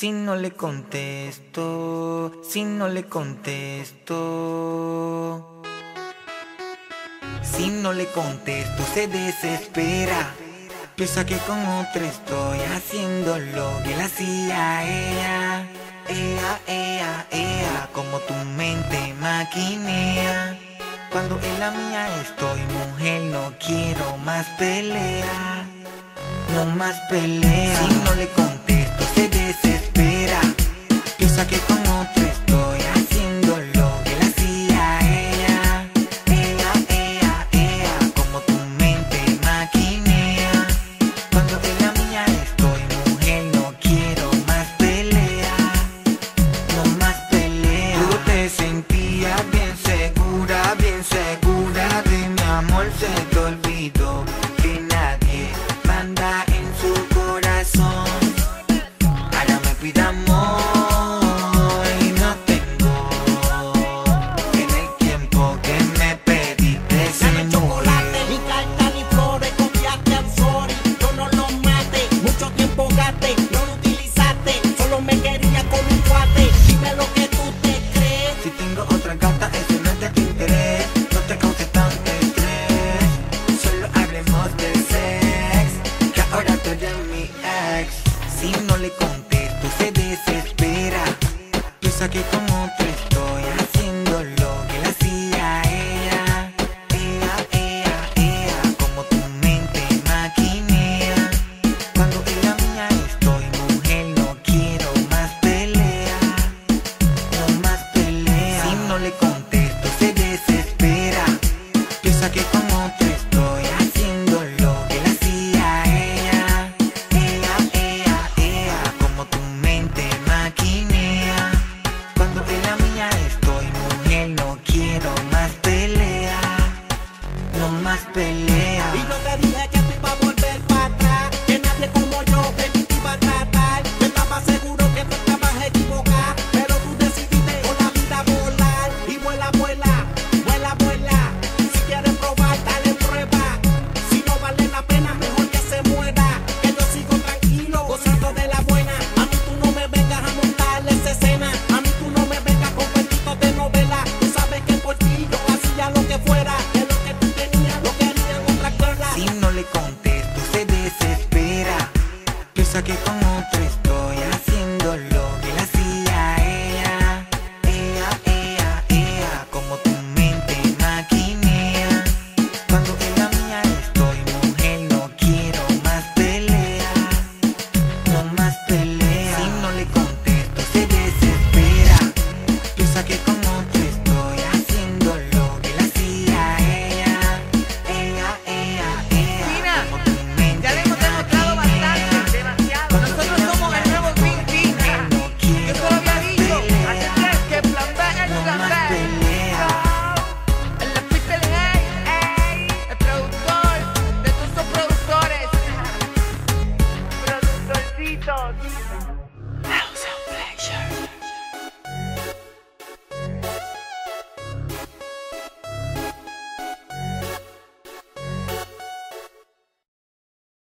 Si no le contesto, si no le contesto, si no le contesto se desespera. Piensa que con otra estoy haciendo lo que él hacía a ella. Como tu mente maquinea. Cuando en la mía estoy, mujer, no quiero más pelea. No más pelea. Si no le contesto se desespera. Piensa que con otra estoy haciendo lo que él hacía a ella. Como tu mente maquinea. Cuando en la mía estoy, mujer, no quiero más pelea. No más pelea. Tú te sentías bien segura de mi amor. Se te olvidó que nadie manda en su corazón. Ahora me pide amor y no tengo. En el tiempo que me pediste se Dame chocolate, ni carta ni flores, copiaste al sorry. Yo no lo maté, mucho tiempo gasté, no lo utilizaste, solo me quería con un cuate. Dime lo que tú te crees. Si tengo otra gata, eso no es de tu interés. No te causes tanto estrés. Solo hablemos de sex, que ahora tú eres mi ex. Si no le contesto se desespera. Piensa que con otra